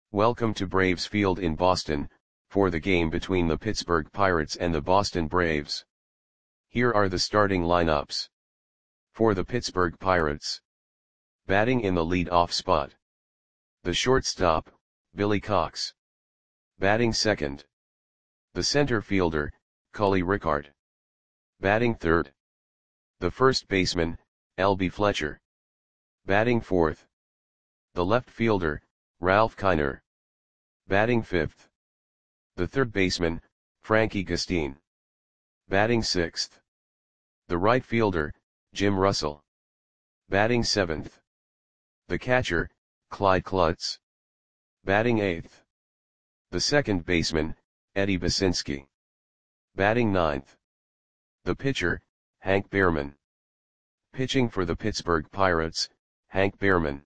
Welcome to Braves Field in Boston, for the game between the Pittsburgh Pirates and the Boston Braves. Here are the starting lineups. For the Pittsburgh Pirates. Batting in the lead-off spot. The shortstop, Billy Cox. Batting second. The center fielder, Cully Rickard. Batting third. The first baseman, L.B. Fletcher. Batting fourth. The left fielder, Ralph Kiner. Batting fifth. The third baseman, Frankie Gustin. Batting sixth. The right fielder, Jim Russell. Batting seventh. The catcher, Clyde Klutz. Batting eighth. The second baseman, Eddie Basinski. Batting ninth. The pitcher, Hank Behrman. Pitching for the Pittsburgh Pirates, Hank Behrman.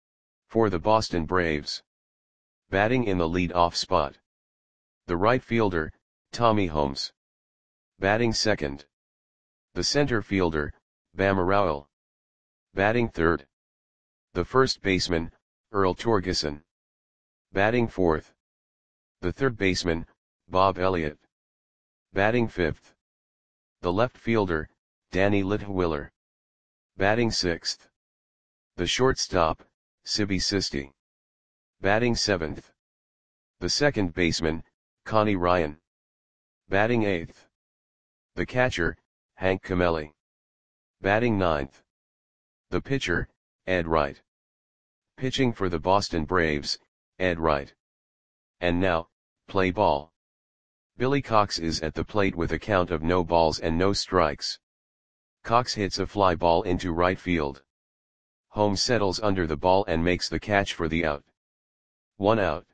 For the Boston Braves. Batting in the lead-off spot. The right fielder, Tommy Holmes. Batting second. The center fielder, Bama Rowell. Batting third. The first baseman, Earl Torgeson. Batting fourth. The third baseman, Bob Elliott. Batting fifth. The left fielder, Danny Litwiller. Batting sixth. The shortstop, Sibby Sisti. Batting seventh. The second baseman, Connie Ryan. Batting eighth. The catcher, Hank Camelli. Batting ninth. The pitcher, Ed Wright. Pitching for the Boston Braves, Ed Wright. And now, play ball. Billy Cox is at the plate with a count of no balls and no strikes. Cox hits a fly ball into right field. Holmes settles under the ball and makes the catch for the out. 1 out.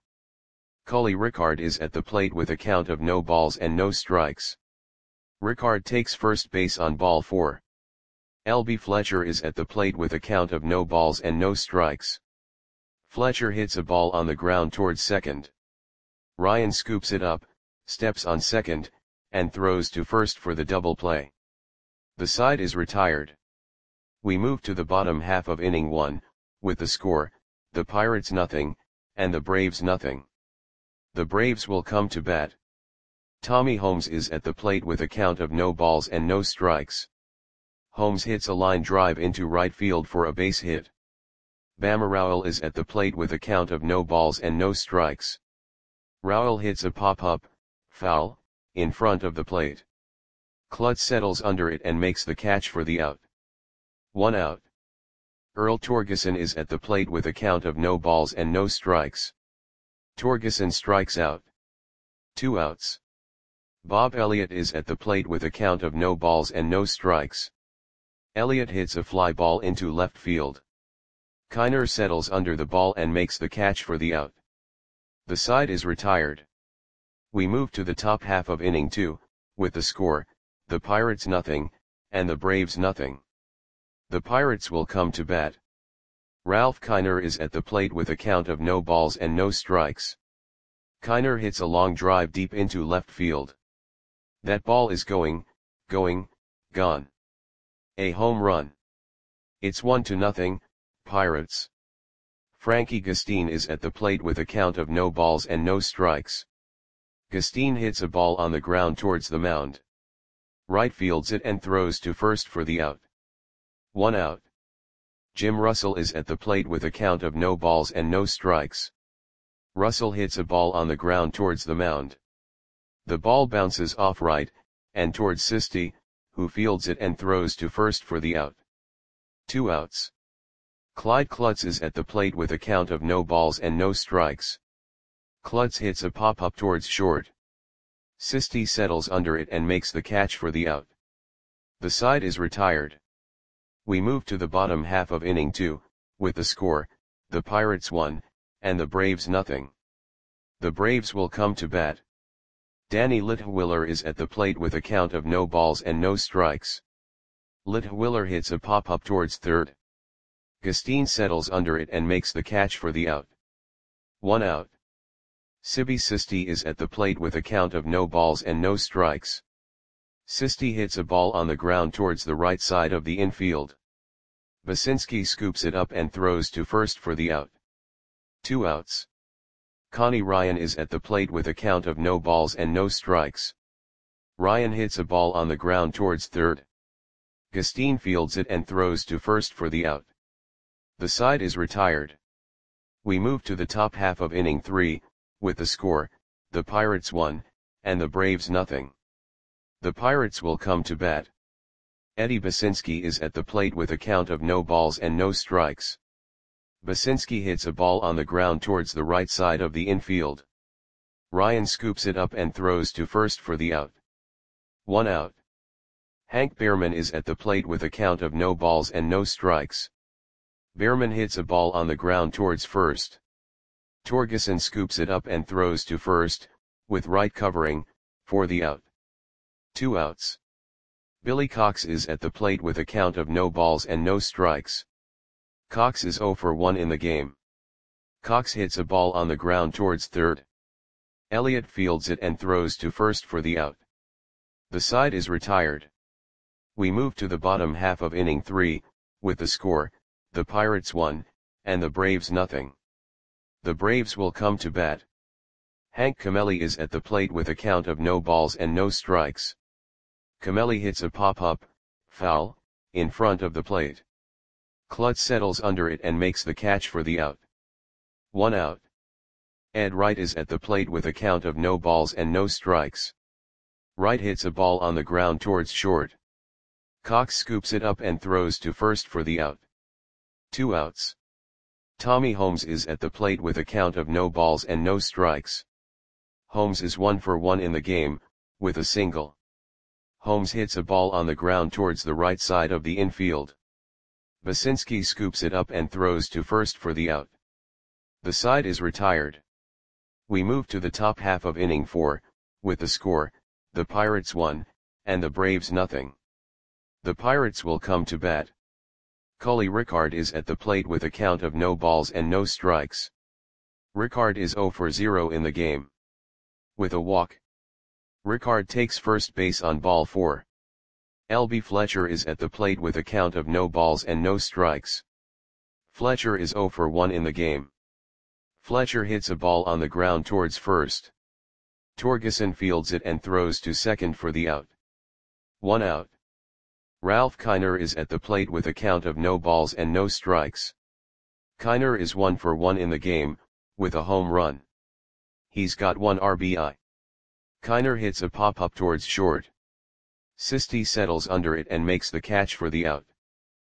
Cully Rickard is at the plate with a count of no balls and no strikes. Rickard takes first base on ball 4. L.B. Fletcher is at the plate with a count of no balls and no strikes. Fletcher hits a ball on the ground towards second. Ryan scoops it up, steps on second, and throws to first for the double play. The side is retired. We move to the bottom half of inning 1, with the score, the Pirates nothing, and the Braves nothing. The Braves will come to bat. Tommy Holmes is at the plate with a count of no balls and no strikes. Holmes hits a line drive into right field for a base hit. Bama Rowell is at the plate with a count of no balls and no strikes. Rowell hits a pop-up, foul, in front of the plate. Klutz settles under it and makes the catch for the out. 1 out. Earl Torgeson is at the plate with a count of no balls and no strikes. Torgeson strikes out. 2 outs. Bob Elliott is at the plate with a count of no balls and no strikes. Elliott hits a fly ball into left field. Kiner settles under the ball and makes the catch for the out. The side is retired. We move to the top half of inning 2, with the score, the Pirates nothing, and the Braves nothing. The Pirates will come to bat. Ralph Kiner is at the plate with a count of no balls and no strikes. Kiner hits a long drive deep into left field. That ball is gone. A home run. It's 1-0, Pirates. Frankie Gustin is at the plate with a count of no balls and no strikes. Gustin hits a ball on the ground towards the mound. Right fields it and throws to first for the out. 1 out. Jim Russell is at the plate with a count of no balls and no strikes. Russell hits a ball on the ground towards the mound. The ball bounces off right, and towards Sisti, who fields it and throws to first for the out. 2 outs. Clyde Klutz is at the plate with a count of no balls and no strikes. Klutz hits a pop-up towards short. Sisti settles under it and makes the catch for the out. The side is retired. We move to the bottom half of inning 2, with the score, the Pirates 1, and the Braves nothing. The Braves will come to bat. Danny Litwiller is at the plate with a count of no balls and no strikes. Litwiller hits a pop-up towards third. Gustin settles under it and makes the catch for the out. 1 out. Sibby Sisti is at the plate with a count of no balls and no strikes. Sisti hits a ball on the ground towards the right side of the infield. Basinski scoops it up and throws to first for the out. 2 outs. Connie Ryan is at the plate with a count of no balls and no strikes. Ryan hits a ball on the ground towards third. Gustine fields it and throws to first for the out. The side is retired. We move to the top half of inning 3, with the score, the Pirates 1, and the Braves nothing. The Pirates will come to bat. Eddie Basinski is at the plate with a count of no balls and no strikes. Basinski hits a ball on the ground towards the right side of the infield. Ryan scoops it up and throws to first for the out. 1 out. Hank Behrman is at the plate with a count of no balls and no strikes. Behrman hits a ball on the ground towards first. Torgeson scoops it up and throws to first, with right covering, for the out. 2 outs. Billy Cox is at the plate with a count of no balls and no strikes. Cox is 0 for 1 in the game. Cox hits a ball on the ground towards third. Elliott fields it and throws to first for the out. The side is retired. We move to the bottom half of inning 3, with the score, the Pirates 1, and the Braves nothing. The Braves will come to bat. Hank Camelli is at the plate with a count of no balls and no strikes. Camelli hits a pop-up, foul, in front of the plate. Klutz settles under it and makes the catch for the out. 1 out. Ed Wright is at the plate with a count of no balls and no strikes. Wright hits a ball on the ground towards short. Cox scoops it up and throws to first for the out. 2 outs. Tommy Holmes is at the plate with a count of no balls and no strikes. Holmes is 1 for 1 in the game, with a single. Holmes hits a ball on the ground towards the right side of the infield. Basinski scoops it up and throws to first for the out. The side is retired. We move to the top half of inning 4, with the score, the Pirates 1, and the Braves nothing. The Pirates will come to bat. Cully Rickard is at the plate with a count of no balls and no strikes. Rickard is 0 for 0 in the game. With a walk. Rickard takes first base on ball 4. L.B. Fletcher is at the plate with a count of no balls and no strikes. Fletcher is 0 for 1 in the game. Fletcher hits a ball on the ground towards first. Torgeson fields it and throws to second for the out. 1 out. Ralph Kiner is at the plate with a count of no balls and no strikes. Kiner is 1 for 1 in the game, with a home run. He's got 1 RBI. Kiner hits a pop-up towards short. Sisti settles under it and makes the catch for the out.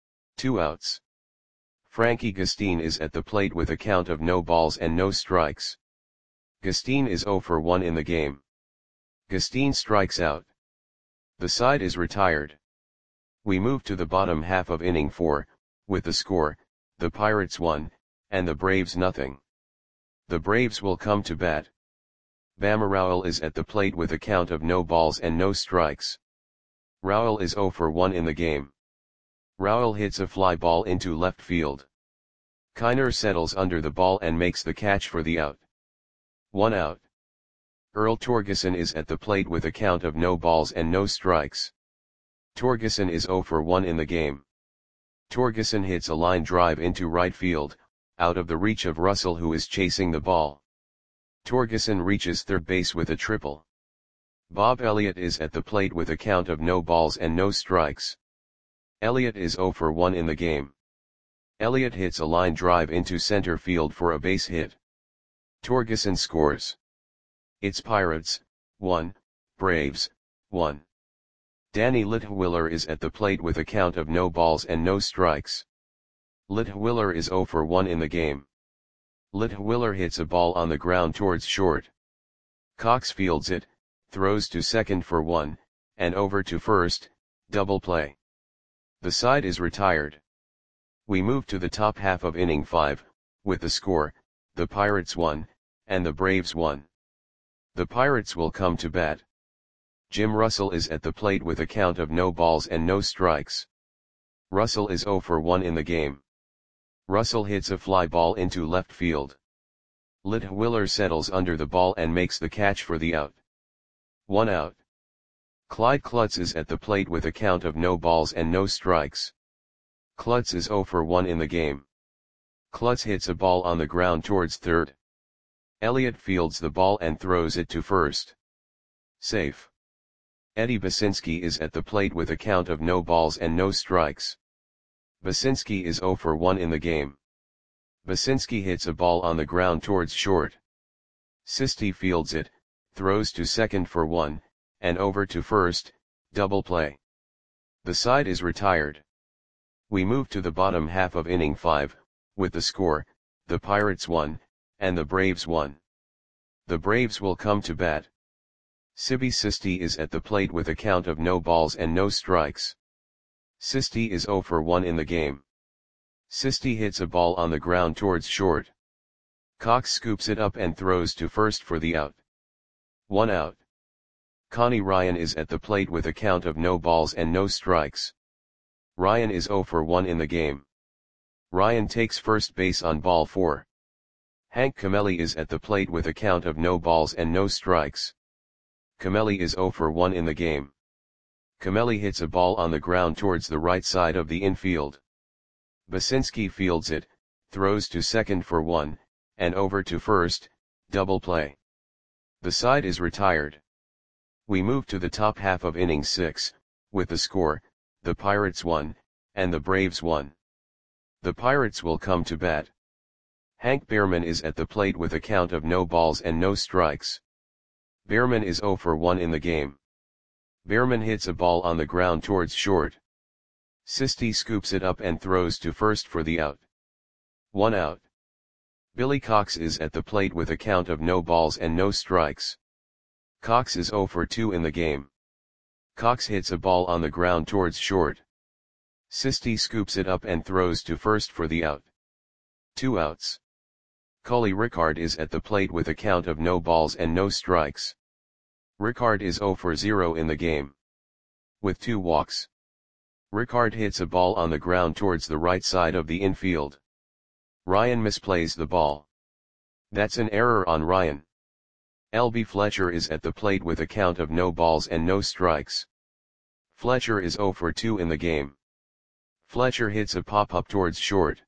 2 outs. Frankie Gustine is at the plate with a count of no balls and no strikes. Gustine is 0 for 1 in the game. Gustine strikes out. The side is retired. We move to the bottom half of inning 4, with the score, the Pirates 1, and the Braves nothing. The Braves will come to bat. Bama Rowell is at the plate with a count of no balls and no strikes. Rowell is 0 for 1 in the game. Rowell hits a fly ball into left field. Kiner settles under the ball and makes the catch for the out. 1 out. Earl Torgeson is at the plate with a count of no balls and no strikes. Torgeson is 0 for 1 in the game. Torgeson hits a line drive into right field, out of the reach of Russell who is chasing the ball. Torgeson reaches third base with a triple. Bob Elliott is at the plate with a count of no balls and no strikes. Elliott is 0 for 1 in the game. Elliott hits a line drive into center field for a base hit. Torgeson scores. It's Pirates, 1, Braves, 1. Danny Litwiller is at the plate with a count of no balls and no strikes. Litwiller is 0 for 1 in the game. Litwiller hits a ball on the ground towards short. Cox fields it, throws to second for 1, and over to first, double play. The side is retired. We move to the top half of inning 5, with the score, the Pirates 1, and the Braves 1. The Pirates will come to bat. Jim Russell is at the plate with a count of no balls and no strikes. Russell is 0 for 1 in the game. Russell hits a fly ball into left field. Litwiller settles under the ball and makes the catch for the out. 1 out. Clyde Klutz is at the plate with a count of no balls and no strikes. Klutz is 0 for 1 in the game. Klutz hits a ball on the ground towards third. Elliott fields the ball and throws it to first. Safe. Eddie Basinski is at the plate with a count of no balls and no strikes. Basinski is 0 for 1 in the game. Basinski hits a ball on the ground towards short. Sisti fields it, throws to second for 1, and over to first, double play. The side is retired. We move to the bottom half of inning 5, with the score, the Pirates 1, and the Braves 1. The Braves will come to bat. Sibi Sisti is at the plate with a count of no balls and no strikes. Sisti is 0 for 1 in the game. Sisti hits a ball on the ground towards short. Cox scoops it up and throws to first for the out. 1 out. Connie Ryan is at the plate with a count of no balls and no strikes. Ryan is 0 for 1 in the game. Ryan takes first base on ball 4. Hank Camelli is at the plate with a count of no balls and no strikes. Camelli is 0 for 1 in the game. Camelli hits a ball on the ground towards the right side of the infield. Basinski fields it, throws to second for 1, and over to first, double play. The side is retired. We move to the top half of inning 6, with the score, the Pirates 1, and the Braves 1. The Pirates will come to bat. Hank Behrman is at the plate with a count of no balls and no strikes. Behrman is 0 for 1 in the game. Behrman hits a ball on the ground towards short. Sisti scoops it up and throws to first for the out. 1 out. Billy Cox is at the plate with a count of no balls and no strikes. Cox is 0 for 2 in the game. Cox hits a ball on the ground towards short. Sisti scoops it up and throws to first for the out. 2 outs. Cully Ricard is at the plate with a count of no balls and no strikes. Ricard is 0 for 0 in the game. With 2 walks. Ricard hits a ball on the ground towards the right side of the infield. Ryan misplays the ball. That's an error on Ryan. L.B. Fletcher is at the plate with a count of no balls and no strikes. Fletcher is 0 for 2 in the game. Fletcher hits a pop-up towards short.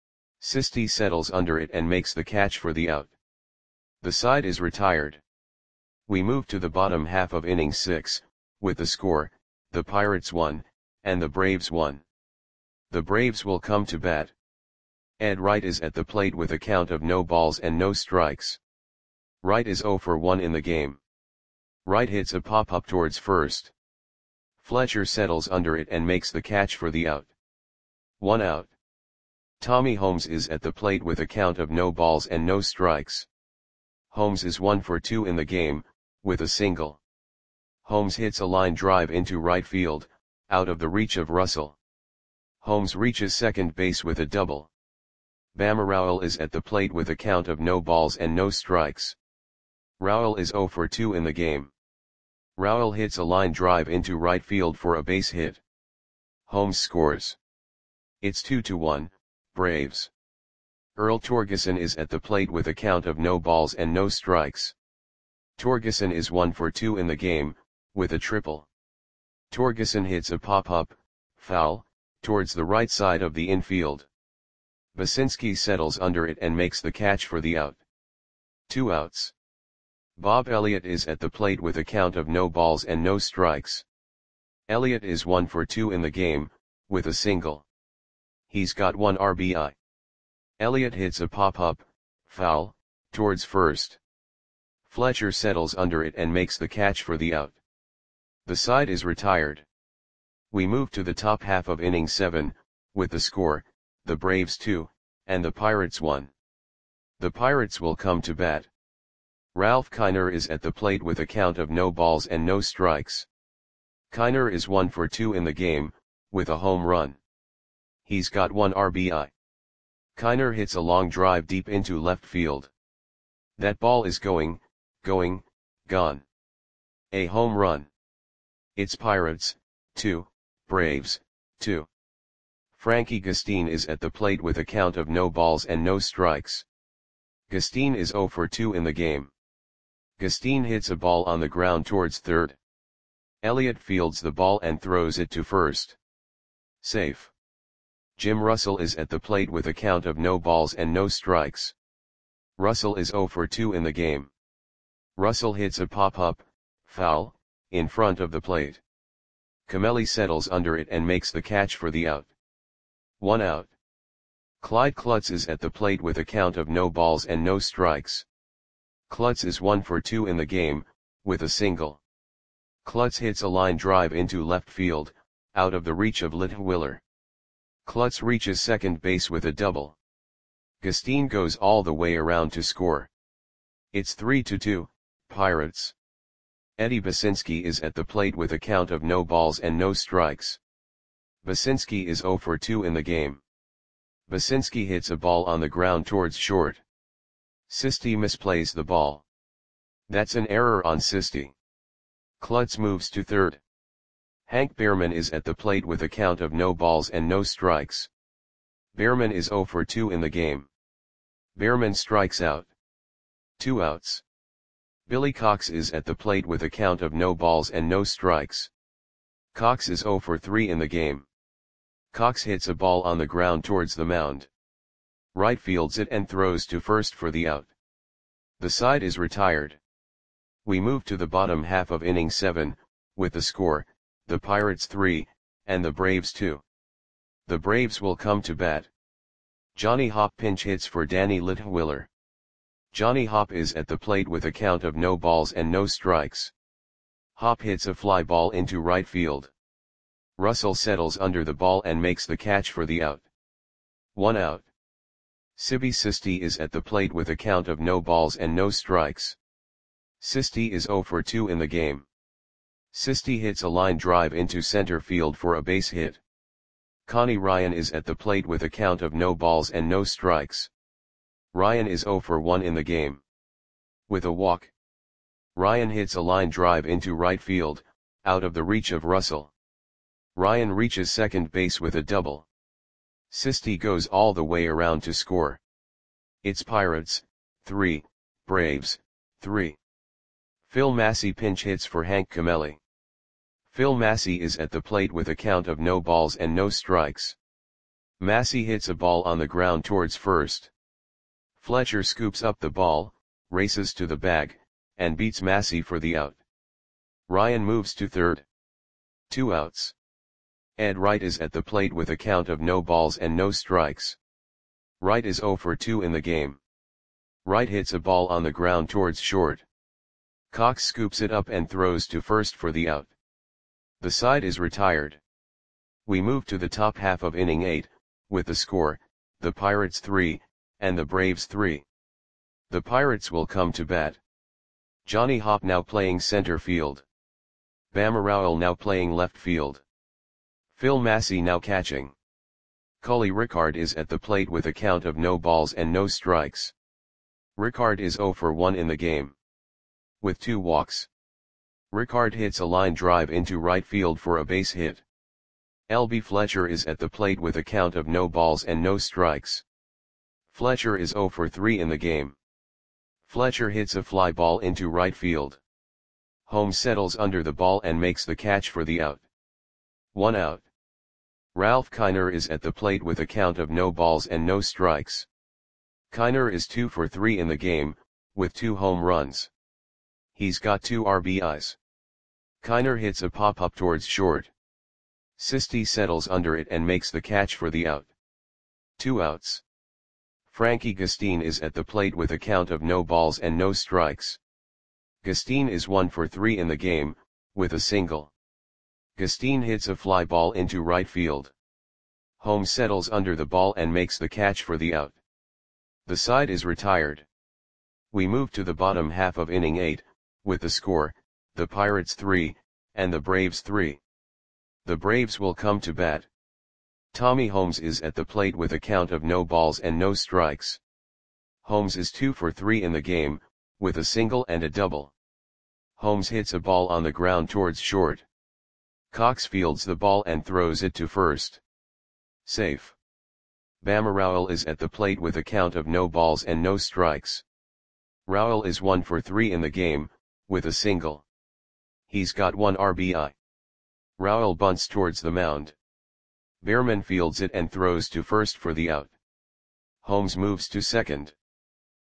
Sisti settles under it and makes the catch for the out. The side is retired. We move to the bottom half of inning 6, with the score, the Pirates 1, and the Braves 1. The Braves will come to bat. Ed Wright is at the plate with a count of no balls and no strikes. Wright is 0 for 1 in the game. Wright hits a pop-up towards first. Fletcher settles under it and makes the catch for the out. 1 out. Tommy Holmes is at the plate with a count of no balls and no strikes. Holmes is 1 for 2 in the game, with a single. Holmes hits a line drive into right field, out of the reach of Russell. Holmes reaches second base with a double. Bama Rowell is at the plate with a count of no balls and no strikes. Rowell is 0 for 2 in the game. Rowell hits a line drive into right field for a base hit. Holmes scores. It's 2-1, Braves. Earl Torgeson is at the plate with a count of no balls and no strikes. Torgeson is 1 for 2 in the game, with a triple. Torgeson hits a pop-up, foul, towards the right side of the infield. Basinski settles under it and makes the catch for the out. 2 outs. Bob Elliott is at the plate with a count of no balls and no strikes. Elliott is 1 for 2 in the game, with a single. He's got 1 RBI. Elliott hits a pop-up, foul, towards first. Fletcher settles under it and makes the catch for the out. The side is retired. We move to the top half of inning 7, with the score, the Braves 2, and the Pirates 1. The Pirates will come to bat. Ralph Kiner is at the plate with a count of no balls and no strikes. Kiner is 1 for 2 in the game, with a home run. He's got 1 RBI. Kiner hits a long drive deep into left field. That ball is going, gone. A home run. It's Pirates, 2, Braves, 2. Frankie Gustine is at the plate with a count of no balls and no strikes. Gustine is 0 for 2 in the game. Gustine hits a ball on the ground towards third. Elliott fields the ball and throws it to first. Safe. Jim Russell is at the plate with a count of no balls and no strikes. Russell is 0 for 2 in the game. Russell hits a pop-up, foul, in front of the plate. Comelli settles under it and makes the catch for the out. 1 out. Clyde Klutz is at the plate with a count of no balls and no strikes. Klutz is 1 for 2 in the game, with a single. Klutz hits a line drive into left field, out of the reach of Litwiller. Klutz reaches second base with a double. Gustine goes all the way around to score. It's 3-2, Pirates. Eddie Basinski is at the plate with a count of no balls and no strikes. Basinski is 0 for 2 in the game. Basinski hits a ball on the ground towards short. Sisti misplays the ball. That's an error on Sisti. Klutz moves to third. Hank Behrman is at the plate with a count of no balls and no strikes. Behrman is 0 for 2 in the game. Behrman strikes out. 2 outs. Billy Cox is at the plate with a count of no balls and no strikes. Cox is 0 for 3 in the game. Cox hits a ball on the ground towards the mound. Right fields it and throws to first for the out. The side is retired. We move to the bottom half of inning 7, with the score, the Pirates 3, and the Braves 2. The Braves will come to bat. Johnny Hopp pinch hits for Danny Litwiller. Johnny Hopp is at the plate with a count of no balls and no strikes. Hopp hits a fly ball into right field. Russell settles under the ball and makes the catch for the out. 1 out. Sibi Sisti is at the plate with a count of no balls and no strikes. Sisti is 0 for 2 in the game. Sisti hits a line drive into center field for a base hit. Connie Ryan is at the plate with a count of no balls and no strikes. Ryan is 0 for 1 in the game. With a walk. Ryan hits a line drive into right field, out of the reach of Russell. Ryan reaches second base with a double. Sisti goes all the way around to score. It's Pirates 3, Braves 3. Phil Massey pinch hits for Hank Comelli. Phil Massey is at the plate with a count of no balls and no strikes. Massey hits a ball on the ground towards first. Fletcher scoops up the ball, races to the bag, and beats Massey for the out. Ryan moves to third. 2 outs. Ed Wright is at the plate with a count of no balls and no strikes. Wright is 0 for 2 in the game. Wright hits a ball on the ground towards short. Cox scoops it up and throws to first for the out. The side is retired. We move to the top half of inning 8, with the score, the Pirates 3, and the Braves 3. The Pirates will come to bat. Johnny Hopp now playing center field. Bama Rowell now playing left field. Phil Massey now catching. Cully Rickard is at the plate with a count of no balls and no strikes. Rickard is 0 for 1 in the game. With 2 walks. Rickard hits a line drive into right field for a base hit. L.B. Fletcher is at the plate with a count of no balls and no strikes. Fletcher is 0 for 3 in the game. Fletcher hits a fly ball into right field. Holmes settles under the ball and makes the catch for the out. 1 out. Ralph Kiner is at the plate with a count of no balls and no strikes. Kiner is 2 for 3 in the game, with 2 home runs. He's got 2 RBIs. Kiner hits a pop-up towards short. Sisti settles under it and makes the catch for the out. 2 outs. Frankie Gustine is at the plate with a count of no balls and no strikes. Gustine is 1 for 3 in the game, with a single. Gustine hits a fly ball into right field. Holmes settles under the ball and makes the catch for the out. The side is retired. We move to the bottom half of inning 8, with the score, the Pirates 3, and the Braves 3. The Braves will come to bat. Tommy Holmes is at the plate with a count of no balls and no strikes. Holmes is 2 for 3 in the game, with a single and a double. Holmes hits a ball on the ground towards short. Cox fields the ball and throws it to first. Safe. Bama Rowell is at the plate with a count of no balls and no strikes. Rowell is 1 for 3 in the game, with a single. He's got 1 RBI. Rowell bunts towards the mound. Behrman fields it and throws to first for the out. Holmes moves to second.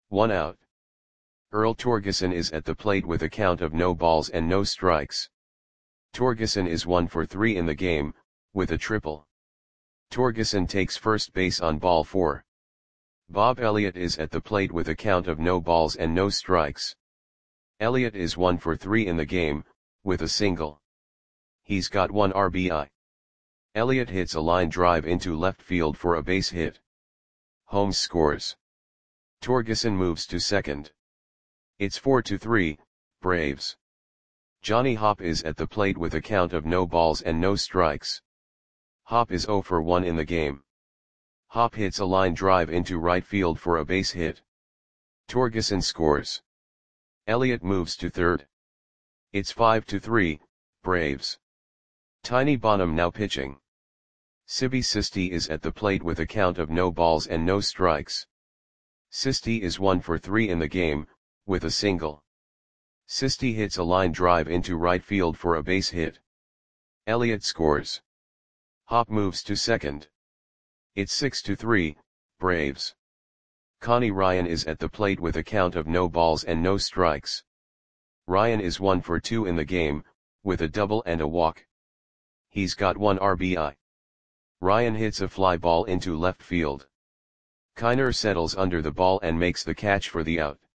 1 out. Earl Torgeson is at the plate with a count of no balls and no strikes. Torgeson is 1 for 3 in the game, with a triple. Torgeson takes first base on ball 4. Bob Elliott is at the plate with a count of no balls and no strikes. Elliott is 1 for 3 in the game, with a single. He's got 1 RBI. Elliott hits a line drive into left field for a base hit. Holmes scores. Torgeson moves to second. It's 4-3, Braves. Johnny Hopp is at the plate with a count of no balls and no strikes. Hopp is 0 for 1 in the game. Hopp hits a line drive into right field for a base hit. Torgeson scores. Elliott moves to third. It's 5-3, Braves. Tiny Bonham now pitching. Sibby Sisti is at the plate with a count of no balls and no strikes. Sisti is 1 for 3 in the game, with a single. Sisti hits a line drive into right field for a base hit. Elliott scores. Hopp moves to second. It's 6-3, Braves. Connie Ryan is at the plate with a count of no balls and no strikes. Ryan is 1 for 2 in the game, with a double and a walk. He's got 1 RBI. Ryan hits a fly ball into left field. Kiner settles under the ball and makes the catch for the out.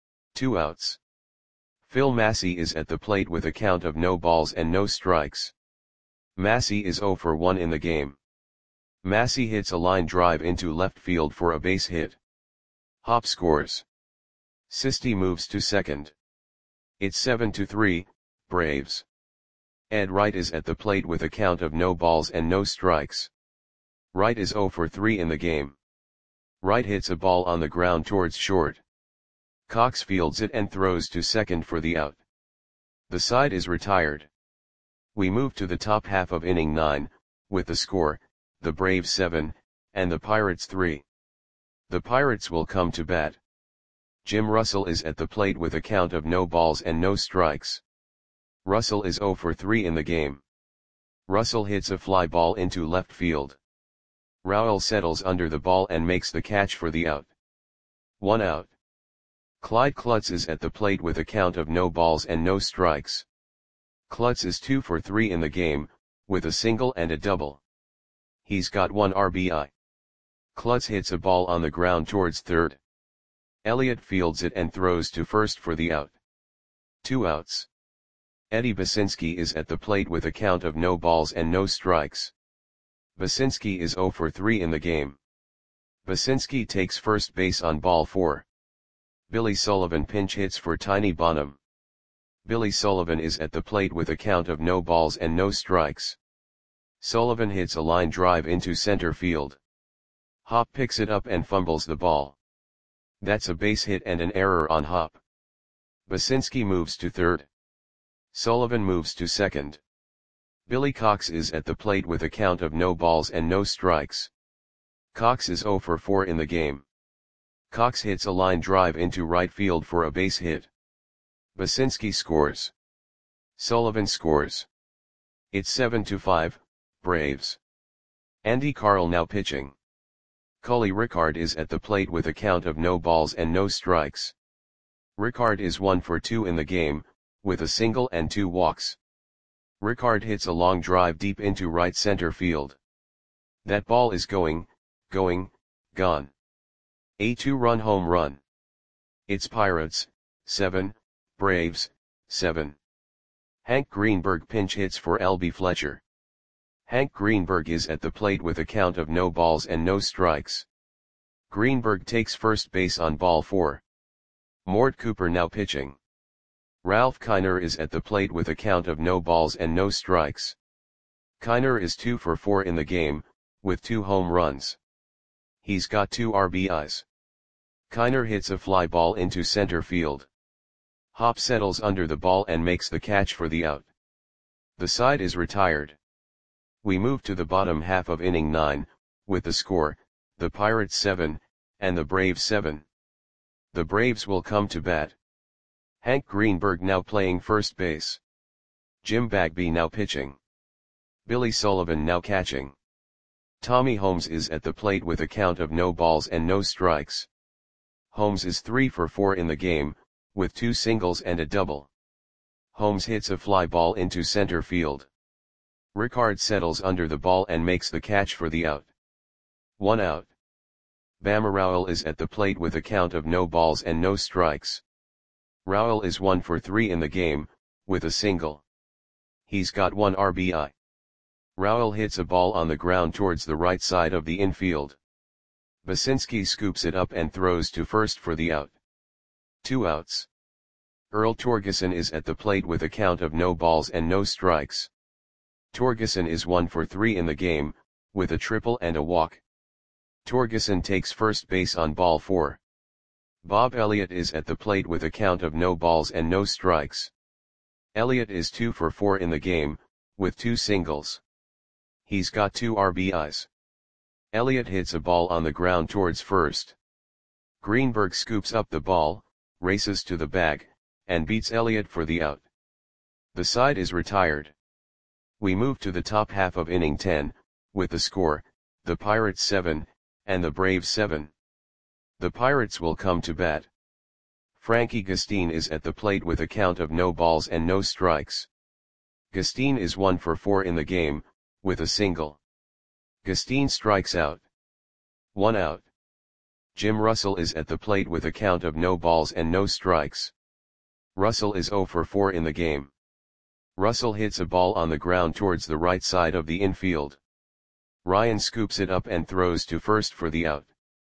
2 outs. Phil Massey is at the plate with a count of no balls and no strikes. Massey is 0 for 1 in the game. Massey hits a line drive into left field for a base hit. Hopp scores. Sisti moves to second. It's 7-3, Braves. Ed Wright is at the plate with a count of no balls and no strikes. Wright is 0 for 3 in the game. Wright hits a ball on the ground towards short. Cox fields it and throws to second for the out. The side is retired. We move to the top half of inning 9, with the score, the Braves 7, and the Pirates 3. The Pirates will come to bat. Jim Russell is at the plate with a count of no balls and no strikes. Russell is 0 for 3 in the game. Russell hits a fly ball into left field. Rowell settles under the ball and makes the catch for the out. 1 out. Clyde Klutz is at the plate with a count of no balls and no strikes. Klutz is 2 for 3 in the game, with a single and a double. He's got 1 RBI. Klutz hits a ball on the ground towards third. Elliott fields it and throws to first for the out. 2 outs. Eddie Basinski is at the plate with a count of no balls and no strikes. Basinski is 0 for 3 in the game. Basinski takes first base on ball 4. Billy Sullivan pinch hits for Tiny Bonham. Billy Sullivan is at the plate with a count of no balls and no strikes. Sullivan hits a line drive into center field. Hopp picks it up and fumbles the ball. That's a base hit and an error on Hopp. Basinski moves to third. Sullivan moves to second. Billy Cox is at the plate with a count of no balls and no strikes. Cox is 0 for 4 in the game. Cox hits a line drive into right field for a base hit. Basinski scores. Sullivan scores. It's 7-5, Braves. Andy Carl now pitching. Cully Rickard is at the plate with a count of no balls and no strikes. Rickard is 1 for 2 in the game, with a single and 2 walks. Rickard hits a long drive deep into right center field. That ball is going, gone. A 2-run home run. It's Pirates, 7, Braves, 7. Hank Greenberg pinch hits for L.B. Fletcher. Hank Greenberg is at the plate with a count of no balls and no strikes. Greenberg takes first base on ball 4. Mort Cooper now pitching. Ralph Kiner is at the plate with a count of no balls and no strikes. Kiner is 2 for 4 in the game, with 2 home runs. He's got 2 RBIs. Kiner hits a fly ball into center field. Hopp settles under the ball and makes the catch for the out. The side is retired. We move to the bottom half of inning 9, with the score, the Pirates 7, and the Braves 7. The Braves will come to bat. Hank Greenberg now playing first base. Jim Bagby now pitching. Billy Sullivan now catching. Tommy Holmes is at the plate with a count of no balls and no strikes. Holmes is 3 for 4 in the game, with 2 singles and a double. Holmes hits a fly ball into center field. Rickard settles under the ball and makes the catch for the out. 1 out. Bama Rowell is at the plate with a count of no balls and no strikes. Rowell is 1 for 3 in the game, with a single. He's got 1 RBI. Rowell hits a ball on the ground towards the right side of the infield. Basinski scoops it up and throws to first for the out. 2 outs. Earl Torgeson is at the plate with a count of no balls and no strikes. Torgeson is 1 for 3 in the game, with a triple and a walk. Torgeson takes first base on ball 4. Bob Elliott is at the plate with a count of no balls and no strikes. Elliott is 2 for 4 in the game, with 2 singles. He's got 2 RBIs. Elliott hits a ball on the ground towards first. Greenberg scoops up the ball, races to the bag, and beats Elliott for the out. The side is retired. We move to the top half of inning 10, with the score, the Pirates 7, and the Braves 7. The Pirates will come to bat. Frankie Gustin is at the plate with a count of no balls and no strikes. Gustin is 1 for 4 in the game, with a single. Gustin strikes out. 1 out. Jim Russell is at the plate with a count of no balls and no strikes. Russell is 0 for 4 in the game. Russell hits a ball on the ground towards the right side of the infield. Ryan scoops it up and throws to first for the out.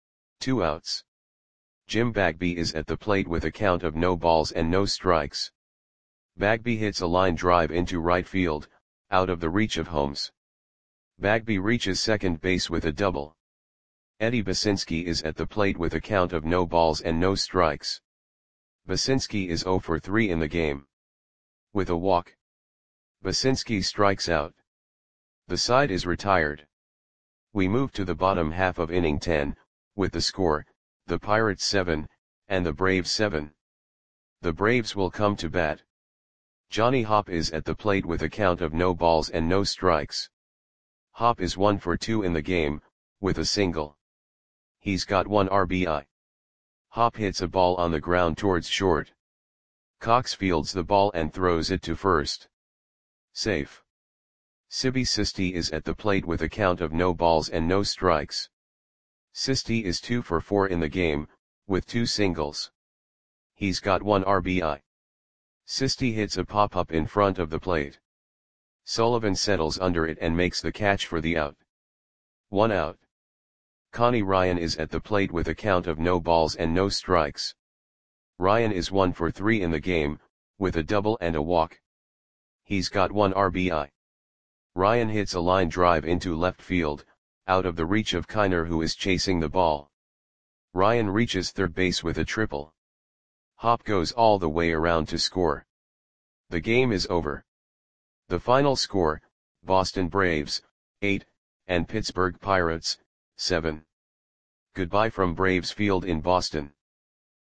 2 outs. Jim Bagby is at the plate with a count of no balls and no strikes. Bagby hits a line drive into right field, out of the reach of Holmes. Bagby reaches second base with a double. Eddie Basinski is at the plate with a count of no balls and no strikes. Basinski is 0 for 3 in the game. With a walk. Basinski strikes out. The side is retired. We move to the bottom half of inning 10, with the score, the Pirates 7, and the Braves 7. The Braves will come to bat. Johnny Hopp is at the plate with a count of no balls and no strikes. Hopp is 1 for 2 in the game, with a single. He's got 1 RBI. Hopp hits a ball on the ground towards short. Cox fields the ball and throws it to first. Safe. Sibby Sisti is at the plate with a count of no balls and no strikes. Sisti is 2 for 4 in the game, with 2 singles. He's got 1 RBI. Sisti hits a pop-up in front of the plate. Sullivan settles under it and makes the catch for the out. 1 out. Connie Ryan is at the plate with a count of no balls and no strikes. Ryan is 1 for 3 in the game, with a double and a walk. He's got 1 RBI. Ryan hits a line drive into left field, out of the reach of Kiner, who is chasing the ball. Ryan reaches third base with a triple. Hopp goes all the way around to score. The game is over. The final score, Boston Braves, 8, and Pittsburgh Pirates, 7. Goodbye from Braves Field in Boston.